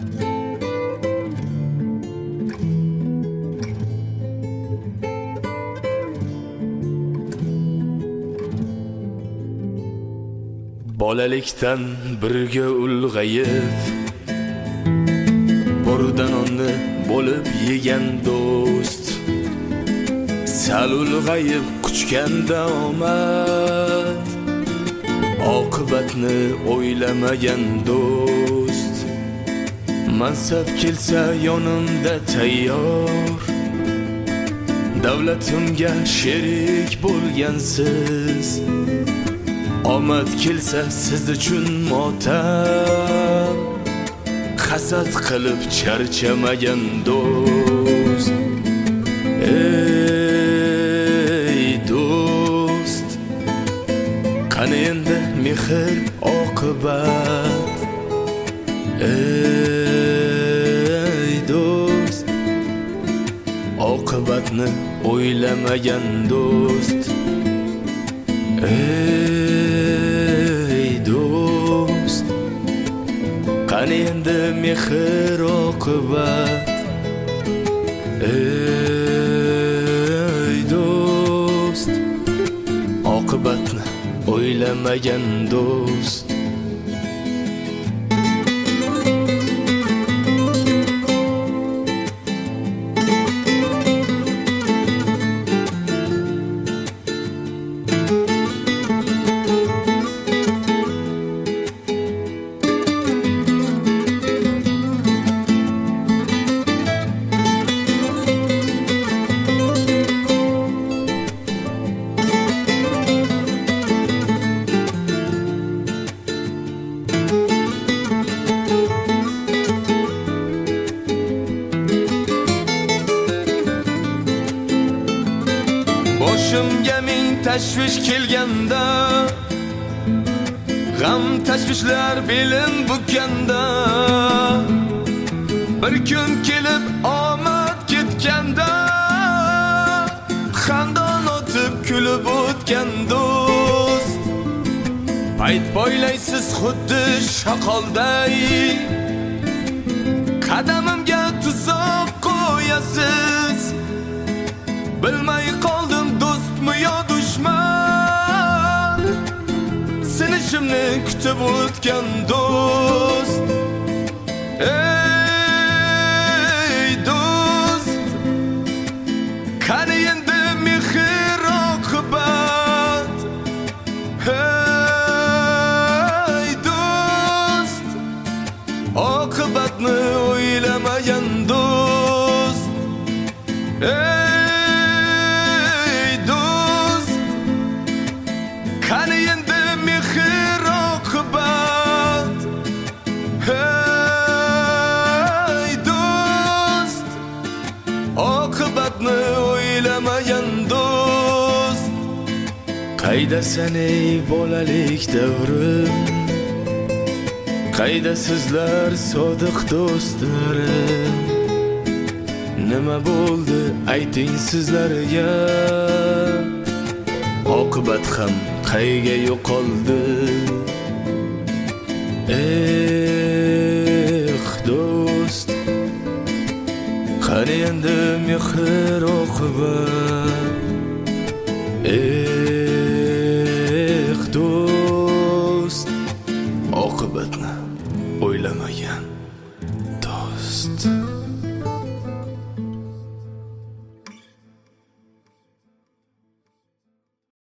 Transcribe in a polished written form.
Bolalikdan birga ulg'ayib, bordan onni bo'lib yegan do'st, sal ulg'ayib quchganda omad, oqibatni o'ylamagan do'st. Mansab kelsa yonimda tayyor, davlatimga sherik bo'lgansiz. Omad kelsa siz uchun motam, hasad qilib charchamagan do'st. Ey do'st, qani endi mehr oqibat? Ey do'st, oqibatni o'ylamagan do'st. Ey do'st, qani endi mehr oqibat? Ey do'st, oqibatni o'ylamagan do'st. Boshimga ming tashvish kelganda, g'am tashvishlar belim bukanda, bir kun kelib omad ketganda, xandon o'tib kulib o'tgan do'st. Payt poylaysiz xuddi shoqolday, qadamimga tuzoq qo'yasiz. Bilmay qoldim do'stmi yo dushman, sinishimni kutib o'tgan do'st. Ey do'st, qani endi mehr oqibat? Ey do'st, oqibatni o'ylamagan do'st. Qani endi mehr oqibat? Hey do'st, oqibatni o'ylamagan do'st. Qaydasan ey bolalik davrim, qayda sizlar sodiq do'stlarim? Nima bo'ldi ayting sizlarga, oqibat ham qayga yo'qoldi? Eh do'st, qani endi mehr oqibat? Eh do'st, oqibatni o'ylamagan do'st.